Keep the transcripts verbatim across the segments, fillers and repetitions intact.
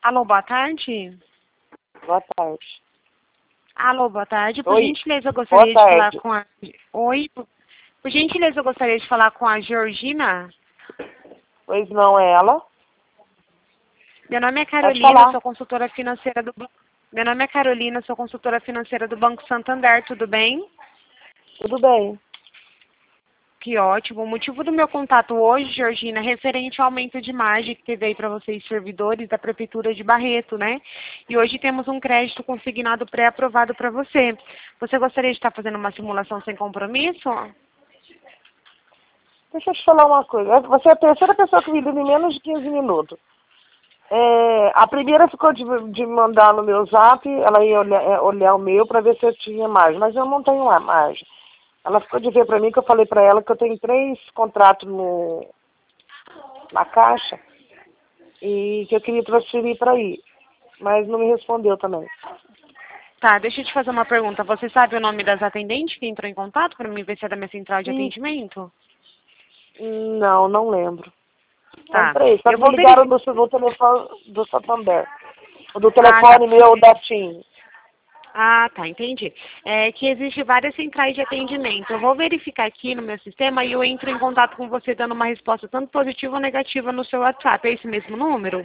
Alô, boa tarde. Boa tarde. Alô, boa tarde. Por Oi. gentileza, eu gostaria Boa de falar tarde. com a... Oi. Por gentileza, eu gostaria de falar com a Georgina. Pois não é ela? Meu nome é Pode Carolina, falar. sou consultora financeira do Banco... Meu nome é Carolina, sou consultora financeira do Banco Santander, tudo bem? Tudo bem. Que ótimo. O motivo do meu contato hoje, Georgina, é referente ao aumento de margem que teve aí para vocês, servidores da Prefeitura de Barreto, né? E hoje temos um crédito consignado pré-aprovado para você. Você gostaria de estar fazendo uma simulação sem compromisso? Deixa eu te falar uma coisa. Você é a terceira pessoa que me liga em menos de quinze minutos. É, a primeira ficou de, de mandar no meu zap, ela ia olhar, é, olhar o meu para ver se eu tinha margem, mas eu não tenho a margem. Ela ficou de ver para mim que eu falei para ela que eu tenho três contratos no, na caixa e que eu queria transferir para aí, mas não me respondeu também. Tá, deixa eu te fazer uma pergunta. Você sabe o nome das atendentes que entrou em contato para me ver se é da minha central de E, atendimento? não, não lembro. São Tá, três, só eu que me vou ligaram verificar. do, do telefone do Santander. Do Ah, tá. telefone meu da TIM. Ah, tá, entendi. É que existe várias centrais de atendimento. Eu vou verificar aqui no meu sistema e eu entro em contato com você dando uma resposta tanto positiva ou negativa no seu WhatsApp. É esse mesmo número?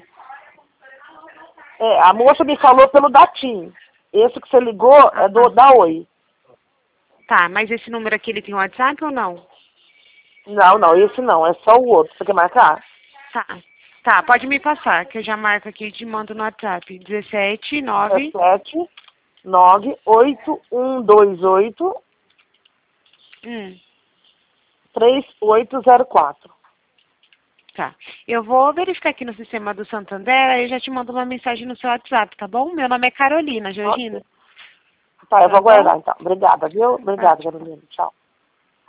É, a moça me falou pelo da TIM. Esse que você ligou Ah, é do da Oi. tá, mas esse número aqui ele tem WhatsApp ou não? Não, não, esse não, é só o outro. Você quer marcar? Tá. Tá, pode me passar, que eu já marco aqui e te mando no WhatsApp. dezessete, nove. dezessete, nove, oito, um, dois, oito, Hum, três, oito, zero, quatro. tá. Eu vou verificar aqui no sistema do Santander, aí eu já te mando uma mensagem no seu WhatsApp, tá bom? Meu nome é Carolina, Ok. Georgina. Tá, eu vou Tá bom? aguardar então. Obrigada, viu? Tá. Obrigada, Carolina. Tchau.